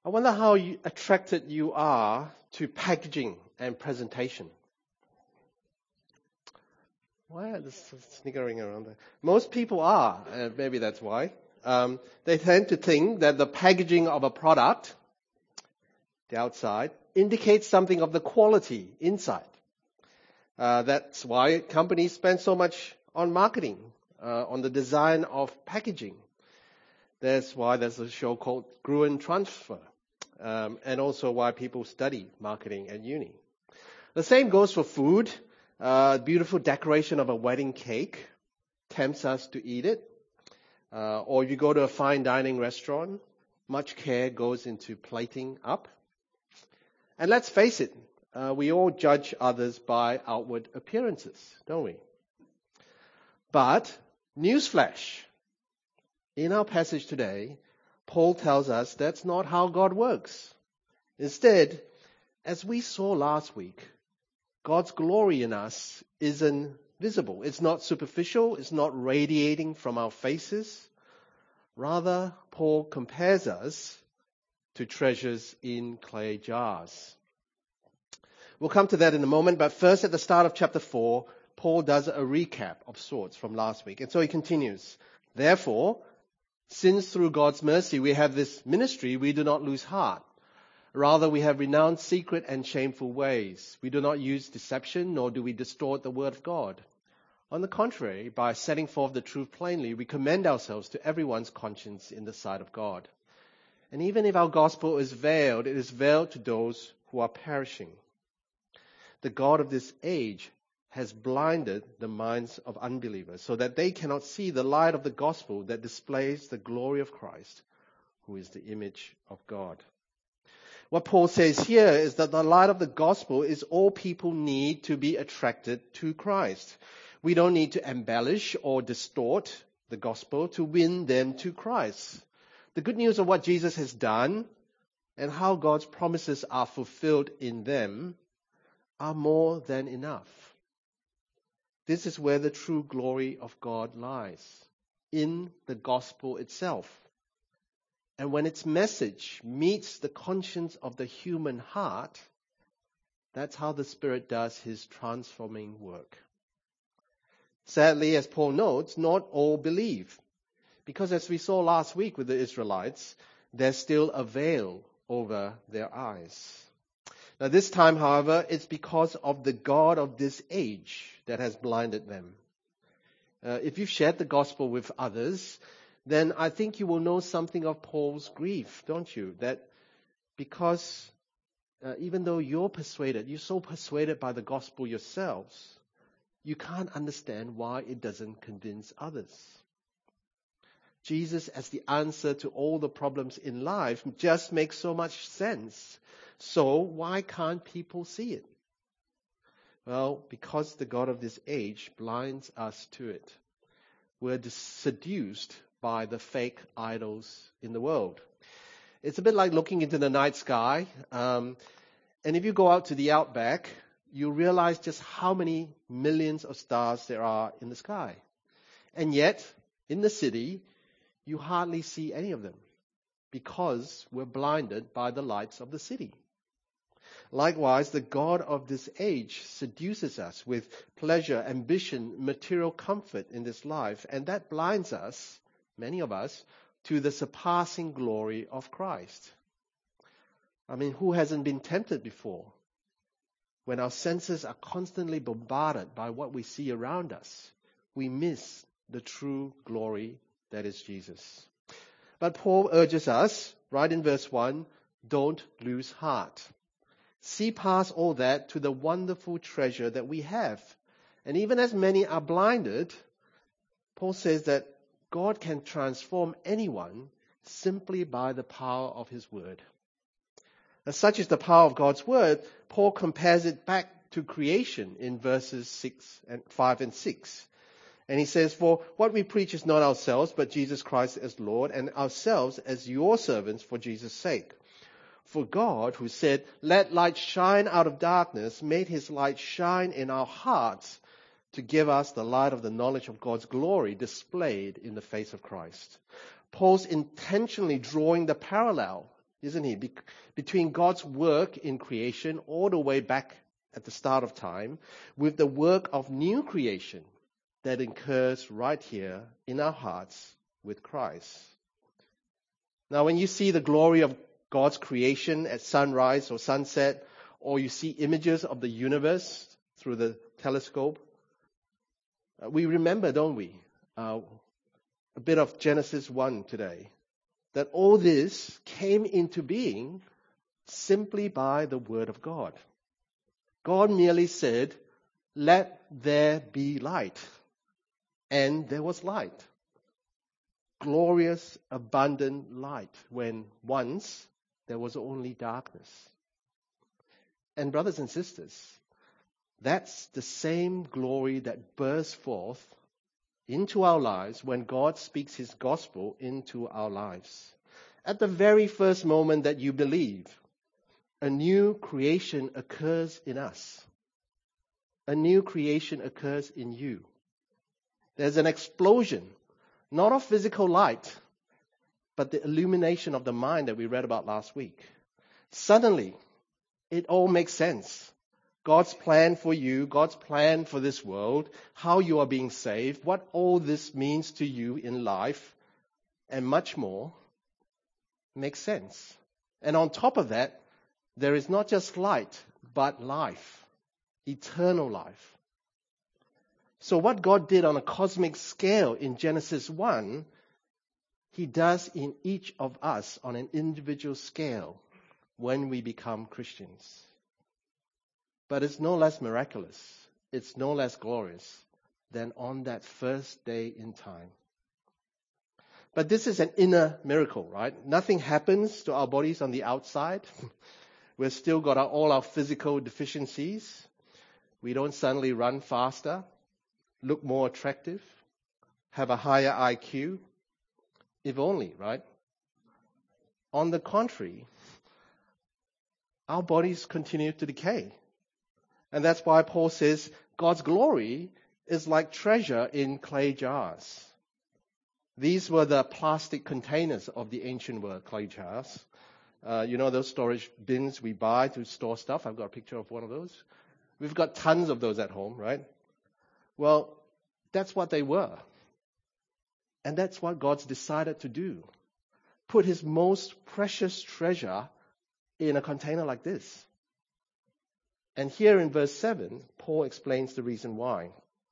I wonder how attracted you are to packaging and presentation. Why are this sniggering around there? Most people are, maybe that's why. They tend to think that the packaging of a product, the outside, indicates something of the quality inside. That's why companies spend so much on marketing, on the design of packaging. That's why there's a show called Gruen Transfer, and also why people study marketing at uni. The same goes for food. Beautiful decoration of a wedding cake tempts us to eat it. Or you go to a fine dining restaurant, much care goes into plating up. And let's face it, we all judge others by outward appearances, don't we? But, newsflash, in our passage today, Paul tells us that's not how God works. Instead, as we saw last week, God's glory in us isn't visible. It's not superficial. It's not radiating from our faces. Rather, Paul compares us to treasures in clay jars. We'll come to that in a moment, but first at the start of chapter 4, Paul does a recap of sorts from last week. And so he continues, therefore, since through God's mercy we have this ministry, we do not lose heart. Rather, we have renounced secret and shameful ways. We do not use deception, nor do we distort the word of God. On the contrary, by setting forth the truth plainly, we commend ourselves to everyone's conscience in the sight of God. And even if our gospel is veiled, it is veiled to those who are perishing. The God of this age has blinded the minds of unbelievers so that they cannot see the light of the gospel that displays the glory of Christ, who is the image of God. What Paul says here is that the light of the gospel is all people need to be attracted to Christ. We don't need to embellish or distort the gospel to win them to Christ. The good news of what Jesus has done and how God's promises are fulfilled in them are more than enough. This is where the true glory of God lies, in the gospel itself. And when its message meets the conscience of the human heart, that's how the Spirit does his transforming work. Sadly, as Paul notes, not all believe. Because as we saw last week with the Israelites, there's still a veil over their eyes. Now this time, however, it's because of the God of this age that has blinded them. If you've shared the gospel with others, then I think you will know something of Paul's grief, don't you? That because even though you're so persuaded by the gospel yourselves, you can't understand why it doesn't convince others. Jesus as the answer to all the problems in life just makes so much sense. So why can't people see it? Well, because the God of this age blinds us to it. We're seduced by the fake idols in the world. It's a bit like looking into the night sky. And if you go out to the outback, you realize just how many millions of stars there are in the sky. And yet, in the city, you hardly see any of them because we're blinded by the lights of the city. Likewise, the God of this age seduces us with pleasure, ambition, material comfort in this life, and that blinds us, many of us, to the surpassing glory of Christ. I mean, who hasn't been tempted before? When our senses are constantly bombarded by what we see around us, we miss the true glory that is Jesus. But Paul urges us, right in verse 1, don't lose heart. See past all that to the wonderful treasure that we have. And even as many are blinded, Paul says that God can transform anyone simply by the power of his word. As such is the power of God's word, Paul compares it back to creation in verses 5 and 6. And he says, for what we preach is not ourselves, but Jesus Christ as Lord, and ourselves as your servants for Jesus' sake. For God, who said, let light shine out of darkness, made his light shine in our hearts to give us the light of the knowledge of God's glory displayed in the face of Christ. Paul's intentionally drawing the parallel isn't he? Between God's work in creation all the way back at the start of time with the work of new creation that occurs right here in our hearts with Christ. Now, when you see the glory of God's creation at sunrise or sunset, or you see images of the universe through the telescope, we remember, don't we, a bit of Genesis 1 today, that all this came into being simply by the word of God. God merely said, "Let there be light." And there was light. Glorious, abundant light when once there was only darkness. And brothers and sisters, that's the same glory that bursts forth into our lives when God speaks his gospel into our lives. At the very first moment that you believe, a new creation occurs in us. A new creation occurs in you. There's an explosion, not of physical light, but the illumination of the mind that we read about last week. Suddenly, it all makes sense. God's plan for you, God's plan for this world, how you are being saved, what all this means to you in life, and much more, makes sense. And on top of that, there is not just light, but life, eternal life. So what God did on a cosmic scale in Genesis 1, he does in each of us on an individual scale when we become Christians. But it's no less miraculous, it's no less glorious than on that first day in time. But this is an inner miracle, right? Nothing happens to our bodies on the outside. We've still got all our physical deficiencies. We don't suddenly run faster, look more attractive, have a higher IQ. If only, right? On the contrary, our bodies continue to decay. And that's why Paul says God's glory is like treasure in clay jars. These were the plastic containers of the ancient world, clay jars. You know those storage bins we buy to store stuff? I've got a picture of one of those. We've got tons of those at home, right? Well, that's what they were. And that's what God's decided to do. Put his most precious treasure in a container like this. And here in verse 7, Paul explains the reason why.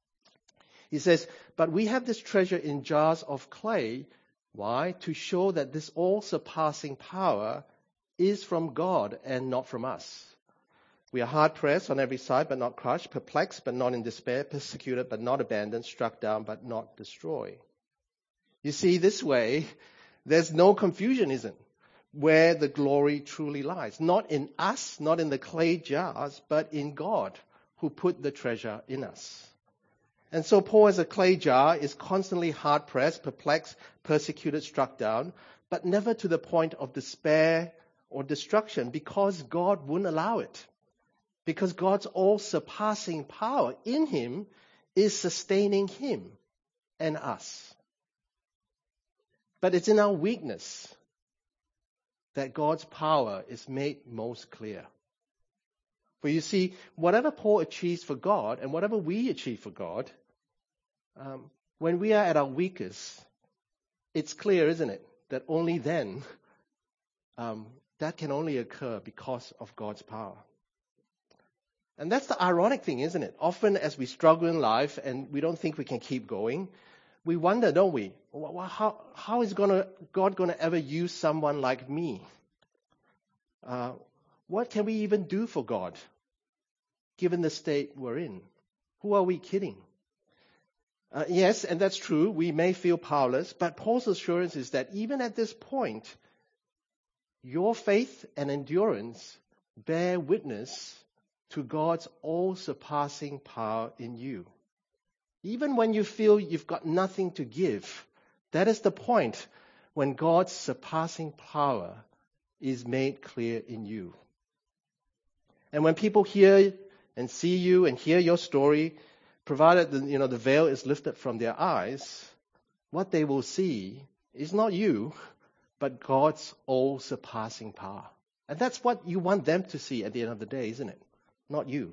He says, "But we have this treasure in jars of clay." Why? To show that this all-surpassing power is from God and not from us. We are hard-pressed on every side, but not crushed, perplexed, but not in despair, persecuted, but not abandoned, struck down, but not destroyed. You see, this way, there's no confusion, isn't it? Where the glory truly lies. Not in us, not in the clay jars, but in God, who put the treasure in us. And so Paul, as a clay jar, is constantly hard-pressed, perplexed, persecuted, struck down, but never to the point of despair or destruction, because God wouldn't allow it. Because God's all-surpassing power in him is sustaining him and us. But it's in our weakness that God's power is made most clear. For you see, whatever Paul achieves for God and whatever we achieve for God, when we are at our weakest, it's clear, isn't it, that only then that can only occur because of God's power. And that's the ironic thing, isn't it? Often as we struggle in life and we don't think we can keep going, we wonder, don't we? How is God going to ever use someone like me? What can we even do for God, given the state we're in? Who are we kidding? Yes, and that's true. We may feel powerless, but Paul's assurance is that even at this point, your faith and endurance bear witness to God's all-surpassing power in you. Even when you feel you've got nothing to give, that is the point when God's surpassing power is made clear in you. And when people hear and see you and hear your story, provided the veil is lifted from their eyes, what they will see is not you, but God's all-surpassing power. And that's what you want them to see at the end of the day, isn't it? Not you.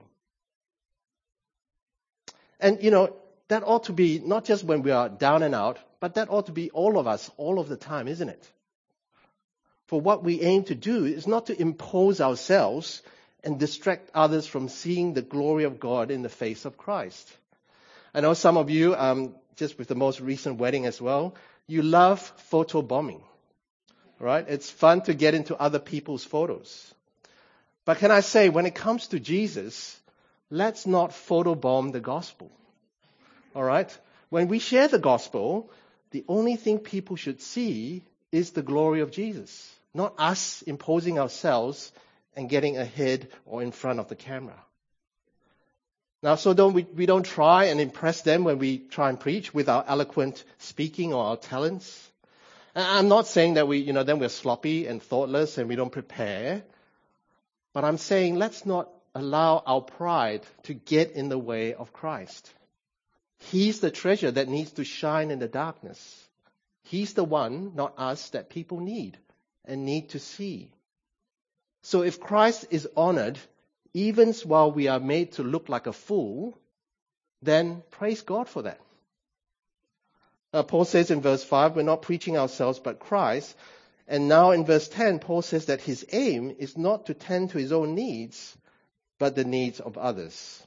And, that ought to be not just when we are down and out, but that ought to be all of us, all of the time, isn't it? For what we aim to do is not to impose ourselves and distract others from seeing the glory of God in the face of Christ. I know some of you, just with the most recent wedding as well, you love photo bombing, right? It's fun to get into other people's photos. But can I say, when it comes to Jesus, let's not photobomb the gospel. All right? When we share the gospel, the only thing people should see is the glory of Jesus, not us imposing ourselves and getting ahead or in front of the camera. Now, so we don't try and impress them when we try and preach with our eloquent speaking or our talents. And I'm not saying that then we're sloppy and thoughtless and we don't prepare. But I'm saying let's not allow our pride to get in the way of Christ. He's the treasure that needs to shine in the darkness. He's the one, not us, that people need and need to see. So if Christ is honored, even while we are made to look like a fool, then praise God for that. Paul says in verse 5, we're not preaching ourselves but Christ. And now in verse 10, Paul says that his aim is not to tend to his own needs, but the needs of others.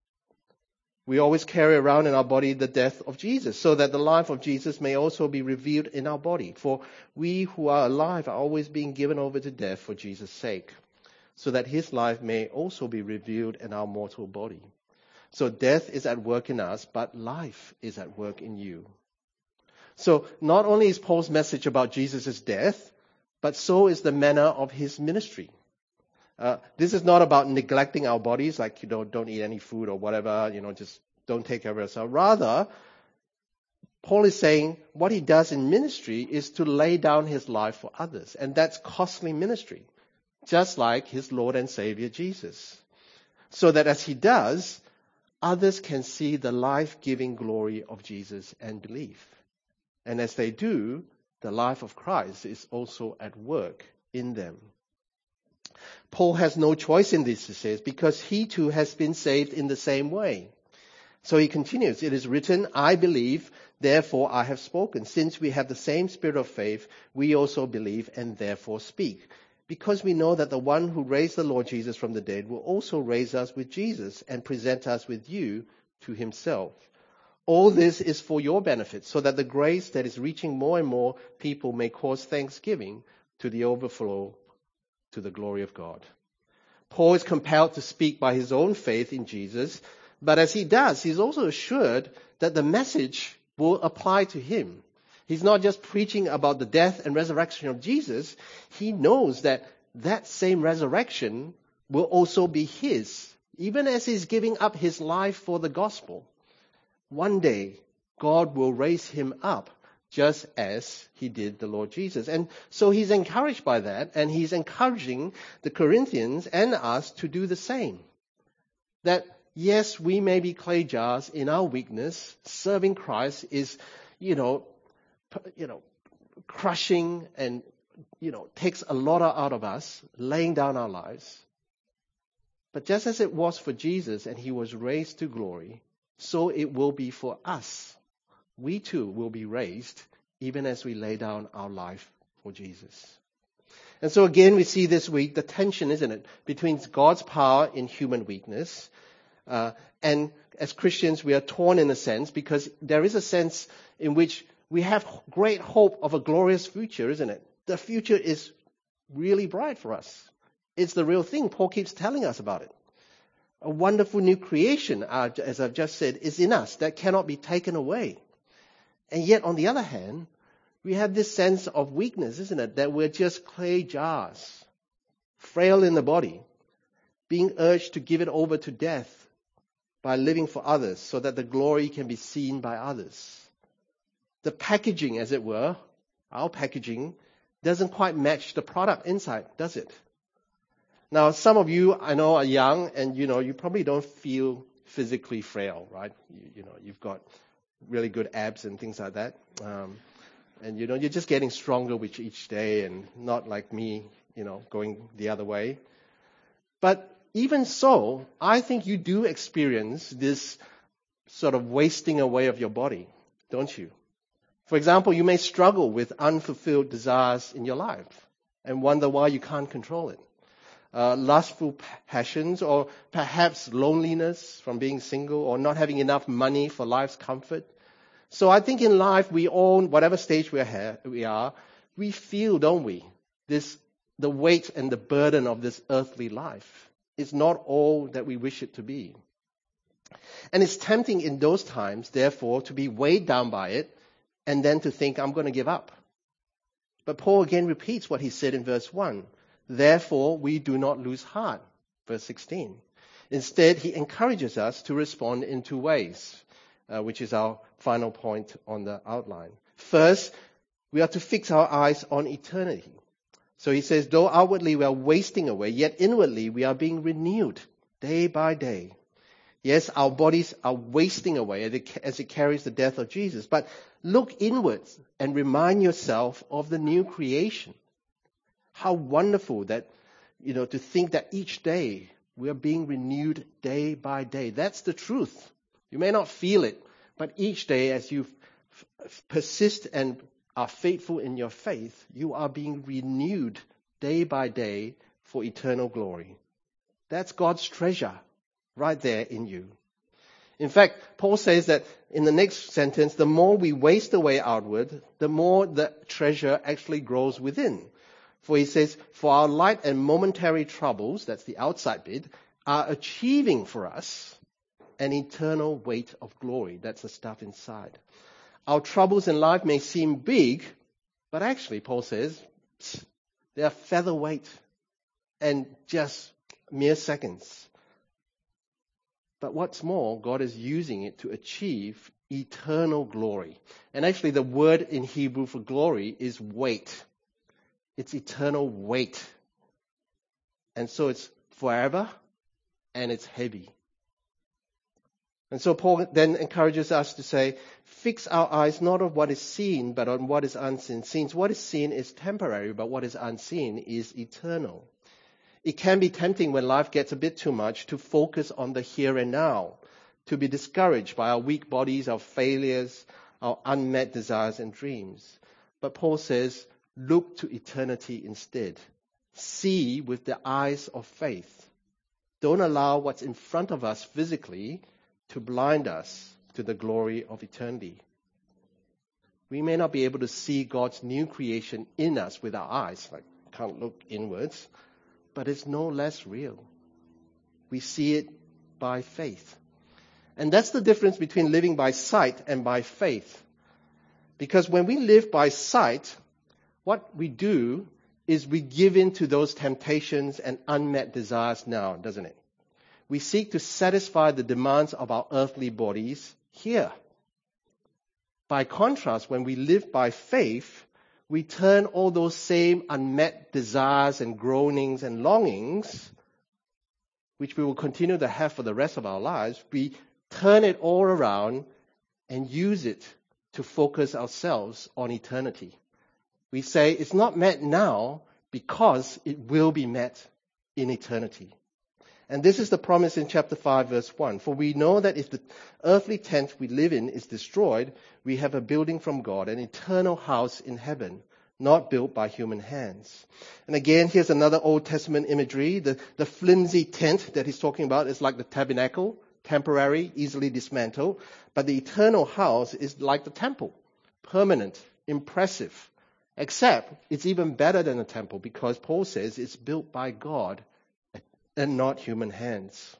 We always carry around in our body the death of Jesus, so that the life of Jesus may also be revealed in our body. For we who are alive are always being given over to death for Jesus' sake, so that his life may also be revealed in our mortal body. So death is at work in us, but life is at work in you. So not only is Paul's message about Jesus' death, but so is the manner of his ministry. This is not about neglecting our bodies, like, don't eat any food or whatever, just don't take care of yourself. Rather, Paul is saying what he does in ministry is to lay down his life for others. And that's costly ministry, just like his Lord and Savior Jesus. So that as he does, others can see the life-giving glory of Jesus and believe. And as they do, the life of Christ is also at work in them. Paul has no choice in this, he says, because he too has been saved in the same way. So he continues, it is written, I believe, therefore I have spoken. Since we have the same spirit of faith, we also believe and therefore speak. Because we know that the one who raised the Lord Jesus from the dead will also raise us with Jesus and present us with you to himself. All this is for your benefit, so that the grace that is reaching more and more people may cause thanksgiving to the overflow to the glory of God. Paul is compelled to speak by his own faith in Jesus, but as he does, he's also assured that the message will apply to him. He's not just preaching about the death and resurrection of Jesus. He knows that that same resurrection will also be his, even as he's giving up his life for the gospel. One day, God will raise him up just as he did the Lord Jesus. And so he's encouraged by that, and he's encouraging the Corinthians and us to do the same. That, yes, we may be clay jars in our weakness. Serving Christ is, crushing and, takes a lot out of us, laying down our lives. But just as it was for Jesus and he was raised to glory, so it will be for us. We too will be raised even as we lay down our life for Jesus. And so again, we see this week the tension, isn't it, between God's power in human weakness. And as Christians, we are torn in a sense because there is a sense in which we have great hope of a glorious future, isn't it? The future is really bright for us. It's the real thing. Paul keeps telling us about it. A wonderful new creation, as I've just said, is in us that cannot be taken away. And yet, on the other hand, we have this sense of weakness, isn't it? That we're just clay jars, frail in the body, being urged to give it over to death by living for others so that the glory can be seen by others. The packaging, as it were, our packaging, doesn't quite match the product inside, does it? Now, some of you, I know, are young, and, you probably don't feel physically frail, right? You've got really good abs and things like that. And, you're just getting stronger with each day and not like me, going the other way. But even so, I think you do experience this sort of wasting away of your body, don't you? For example, you may struggle with unfulfilled desires in your life and wonder why you can't control it. Lustful passions, or perhaps loneliness from being single, or not having enough money for life's comfort. So I think in life, we all, whatever stage we are, we feel, don't we, the weight and the burden of this earthly life. It's not all that we wish it to be. And it's tempting in those times, therefore, to be weighed down by it and then to think, I'm going to give up. But Paul again repeats what he said in verse 1. Therefore, we do not lose heart. Verse 16. Instead, he encourages us to respond in two ways, which is our final point on the outline. First, we are to fix our eyes on eternity. So he says, though outwardly we are wasting away, yet inwardly we are being renewed day by day. Yes, our bodies are wasting away as it carries the death of Jesus. But look inwards and remind yourself of the new creation. How wonderful that, to think that each day we are being renewed day by day. That's the truth. You may not feel it, but each day as you persist and are faithful in your faith, you are being renewed day by day for eternal glory. That's God's treasure right there in you. In fact, Paul says that in the next sentence, the more we waste away outward, the more the treasure actually grows within. For he says, for our light and momentary troubles, that's the outside bit, are achieving for us an eternal weight of glory. That's the stuff inside. Our troubles in life may seem big, but actually, Paul says, they are featherweight and just mere seconds. But what's more, God is using it to achieve eternal glory. And actually, the word in Hebrew for glory is weight. It's eternal weight. And so it's forever and it's heavy. And so Paul then encourages us to say, fix our eyes not on what is seen, but on what is unseen. Since what is seen is temporary, but what is unseen is eternal. It can be tempting when life gets a bit too much to focus on the here and now, to be discouraged by our weak bodies, our failures, our unmet desires and dreams. But Paul says, look to eternity instead. See with the eyes of faith. Don't allow what's in front of us physically to blind us to the glory of eternity. We may not be able to see God's new creation in us with our eyes, like can't look inwards, but it's no less real. We see it by faith. And that's the difference between living by sight and by faith. Because when we live by sight, what we do is we give in to those temptations and unmet desires now, doesn't it? We seek to satisfy the demands of our earthly bodies here. By contrast, when we live by faith, we turn all those same unmet desires and groanings and longings, which we will continue to have for the rest of our lives, we turn it all around and use it to focus ourselves on eternity. We say it's not met now because it will be met in eternity. And this is the promise in chapter 5, verse 1. For we know that if the earthly tent we live in is destroyed, we have a building from God, an eternal house in heaven, not built by human hands. And again, here's another Old Testament imagery. The flimsy tent that he's talking about is like the tabernacle, temporary, easily dismantled. But the eternal house is like the temple, permanent, impressive. Except it's even better than a temple because Paul says it's built by God and not human hands.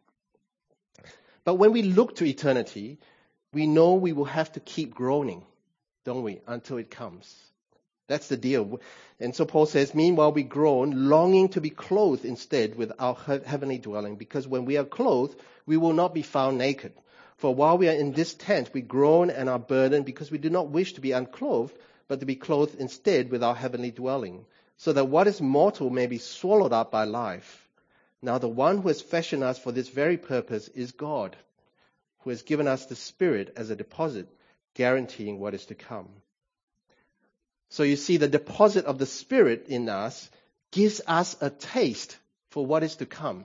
But when we look to eternity, we know we will have to keep groaning, don't we, until it comes. That's the deal. And so Paul says, meanwhile we groan, longing to be clothed instead with our heavenly dwelling, because when we are clothed, we will not be found naked. For while we are in this tent, we groan and are burdened because we do not wish to be unclothed, but to be clothed instead with our heavenly dwelling, so that what is mortal may be swallowed up by life. Now the one who has fashioned us for this very purpose is God, who has given us the Spirit as a deposit, guaranteeing what is to come. So you see, the deposit of the Spirit in us gives us a taste for what is to come.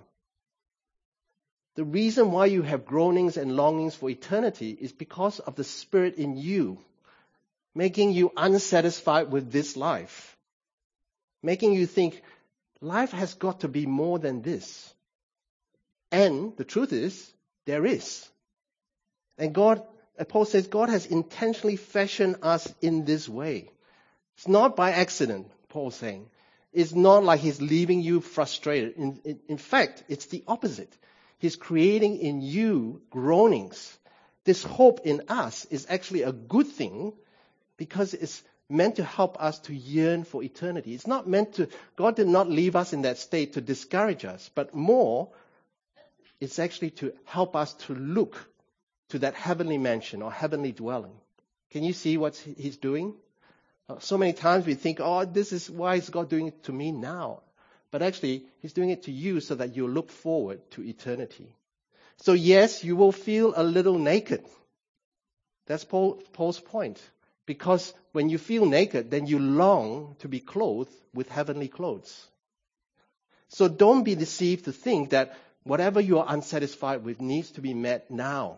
The reason why you have groanings and longings for eternity is because of the Spirit in you, making you unsatisfied with this life, making you think life has got to be more than this. And the truth is, there is. And Paul says, God has intentionally fashioned us in this way. It's not by accident, Paul's saying. It's not like he's leaving you frustrated. In fact, it's the opposite. He's creating in you groanings. This hope in us is actually a good thing because it's meant to help us to yearn for eternity. It's not meant to, God did not leave us in that state to discourage us, but more, it's actually to help us to look to that heavenly mansion or heavenly dwelling. Can you see what he's doing? So many times we think, this is why is God doing it to me now? But actually, he's doing it to you so that you look forward to eternity. So yes, you will feel a little naked. That's Paul's point. Because when you feel naked, then you long to be clothed with heavenly clothes. So don't be deceived to think that whatever you are unsatisfied with needs to be met now.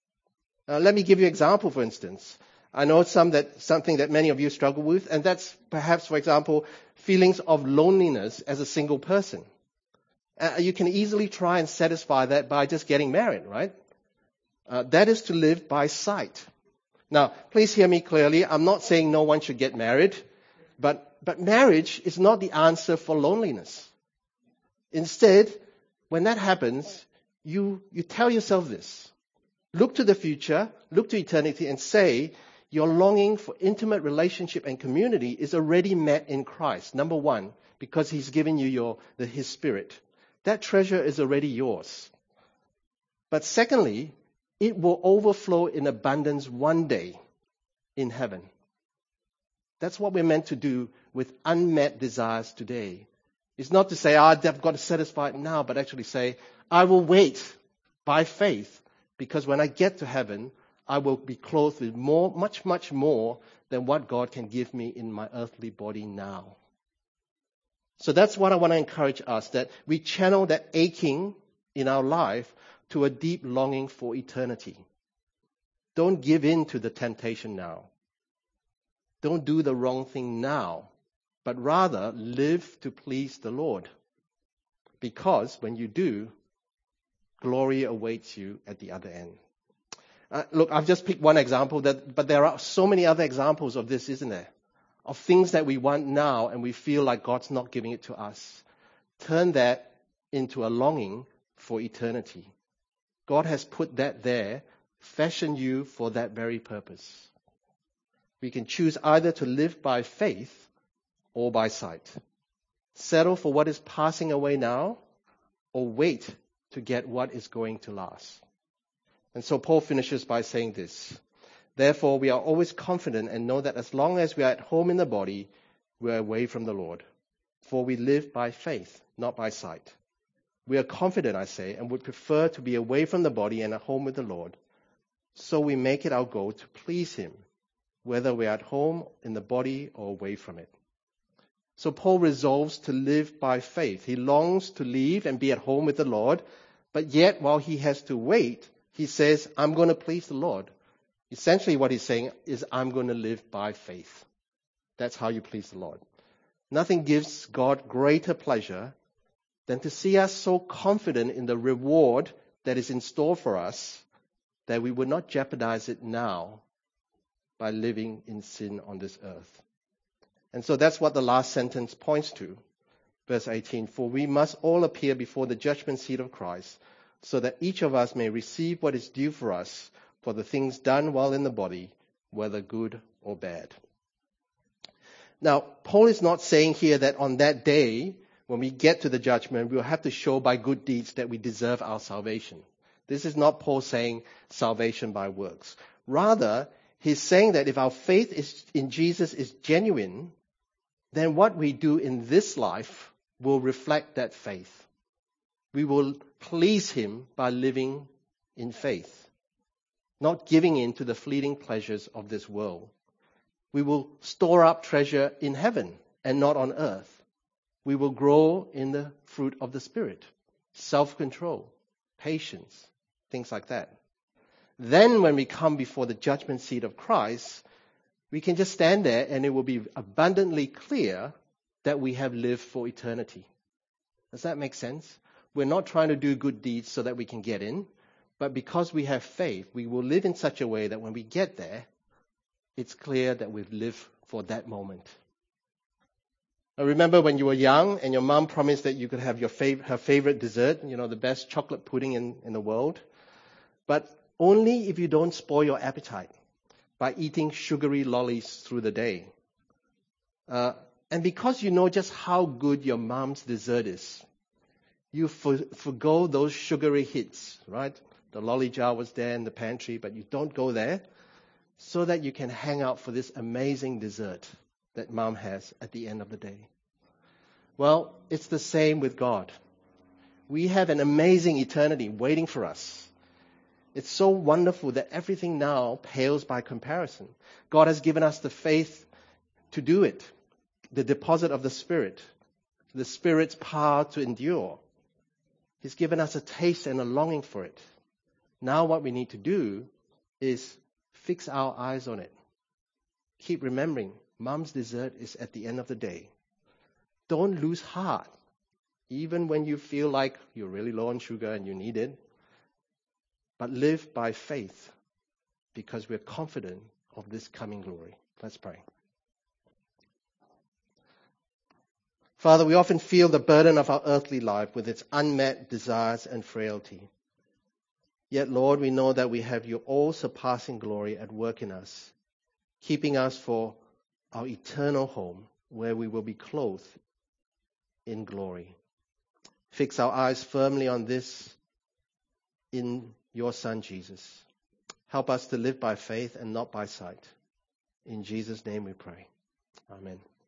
Let me give you an example, for instance. I know something that many of you struggle with, and that's perhaps, for example, feelings of loneliness as a single person. You can easily try and satisfy that by just getting married, right? That is to live by sight. Now, please hear me clearly. I'm not saying no one should get married, but marriage is not the answer for loneliness. Instead, when that happens, you tell yourself this. Look to the future, look to eternity, and say, your longing for intimate relationship and community is already met in Christ. Number one, because he's given you his Spirit. That treasure is already yours. But secondly, it will overflow in abundance one day in heaven. That's what we're meant to do with unmet desires today. It's not to say, I've got to satisfy it now, but actually say, I will wait by faith, because when I get to heaven, I will be clothed with much, much more than what God can give me in my earthly body now. So that's what I want to encourage us, that we channel that aching in our life to a deep longing for eternity. Don't give in to the temptation now. Don't do the wrong thing now, but rather live to please the Lord. Because when you do, glory awaits you at the other end. Look, I've just picked one example, but there are so many other examples of this, isn't there? Of things that we want now and we feel like God's not giving it to us. Turn that into a longing for eternity. God has put that there, fashioned you for that very purpose. We can choose either to live by faith or by sight. Settle for what is passing away now, or wait to get what is going to last. And so Paul finishes by saying this. Therefore, we are always confident and know that as long as we are at home in the body, we are away from the Lord. For we live by faith, not by sight. We are confident, I say, and would prefer to be away from the body and at home with the Lord. So we make it our goal to please him, whether we are at home in the body or away from it. So Paul resolves to live by faith. He longs to leave and be at home with the Lord, but yet while he has to wait, he says, I'm going to please the Lord. Essentially what he's saying is, I'm going to live by faith. That's how you please the Lord. Nothing gives God greater pleasure than to see us so confident in the reward that is in store for us that we would not jeopardize it now by living in sin on this earth. And so that's what the last sentence points to. Verse 18, for we must all appear before the judgment seat of Christ, so that each of us may receive what is due for us for the things done while in the body, whether good or bad. Now, Paul is not saying here that on that day, when we get to the judgment, we'll have to show by good deeds that we deserve our salvation. This is not Paul saying salvation by works. Rather, he's saying that if our faith in Jesus is genuine, then what we do in this life will reflect that faith. We will please him by living in faith, not giving in to the fleeting pleasures of this world. We will store up treasure in heaven and not on earth. We will grow in the fruit of the Spirit, self-control, patience, things like that. Then when we come before the judgment seat of Christ, we can just stand there and it will be abundantly clear that we have lived for eternity. Does that make sense? We're not trying to do good deeds so that we can get in, but because we have faith, we will live in such a way that when we get there, it's clear that we've lived for that moment. I remember when you were young and your mom promised that you could have her favorite dessert, the best chocolate pudding in the world, but only if you don't spoil your appetite by eating sugary lollies through the day. And because you know just how good your mom's dessert is, you forgo those sugary hits, right? The lolly jar was there in the pantry, but you don't go there so that you can hang out for this amazing dessert that mom has at the end of the day. Well, it's the same with God. We have an amazing eternity waiting for us. It's so wonderful that everything now pales by comparison. God has given us the faith to do it, the deposit of the Spirit's power to endure. He's given us a taste and a longing for it. Now what we need to do is fix our eyes on it. Keep remembering, mom's dessert is at the end of the day. Don't lose heart, even when you feel like you're really low on sugar and you need it. But live by faith, because we're confident of this coming glory. Let's pray. Father, we often feel the burden of our earthly life with its unmet desires and frailty. Yet, Lord, we know that we have your all-surpassing glory at work in us, keeping us for our eternal home, where we will be clothed in glory. Fix our eyes firmly on this in your Son, Jesus. Help us to live by faith and not by sight. In Jesus' name we pray. Amen.